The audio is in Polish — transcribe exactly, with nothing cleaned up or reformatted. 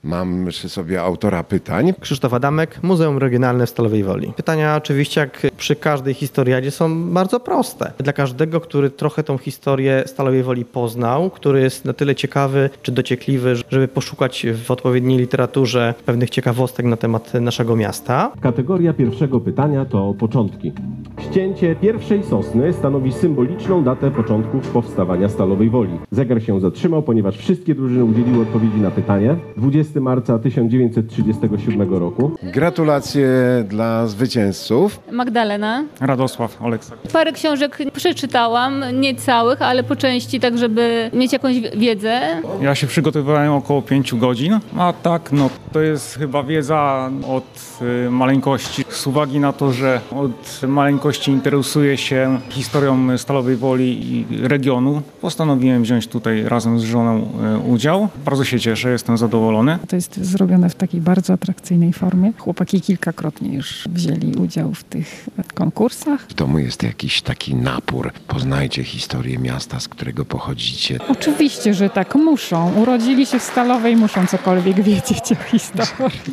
Mam przy sobie autora pytań. Krzysztof Adamek, Muzeum Regionalne w Stalowej Woli. Pytania oczywiście jak przy każdej historiadzie są bardzo proste. Dla każdego, który trochę tą historię Stalowej Woli poznał, który jest na tyle ciekawy czy dociekliwy, żeby poszukać w odpowiedniej literaturze pewnych ciekawostek na temat naszego miasta. Kategoria pierwszego pytania to początki. Ścięcie pierwszej sosny stanowi symboliczną datę początków powstawania Stalowej Woli. Zegar się zatrzymał, ponieważ wszystkie drużyny udzieliły odpowiedzi na pytanie. dwudziestego marca tysiąc dziewięćset trzydziestego siódmego roku. Gratulacje dla zwycięzców. Magdalena. Radosław Oleksak. Parę książek przeczytałam, nie całych, ale po części, tak żeby mieć jakąś wiedzę. Ja się przygotowywałem około pięciu godzin, a tak, no to jest chyba wiedza od y, maleńkości. Z uwagi na to, że od maleńkości interesuję się historią Stalowej Woli i regionu, postanowiłem wziąć tutaj razem z żoną y, udział. Bardzo się cieszę, jestem zadowolony. To jest zrobione w takiej bardzo atrakcyjnej formie. Chłopaki kilkakrotnie już wzięli udział w tych konkursach. W domu jest jakiś taki napór. Poznajcie historię miasta, z którego pochodzicie. Oczywiście, że tak muszą. Urodzili się w Stalowej, muszą cokolwiek wiedzieć o historii.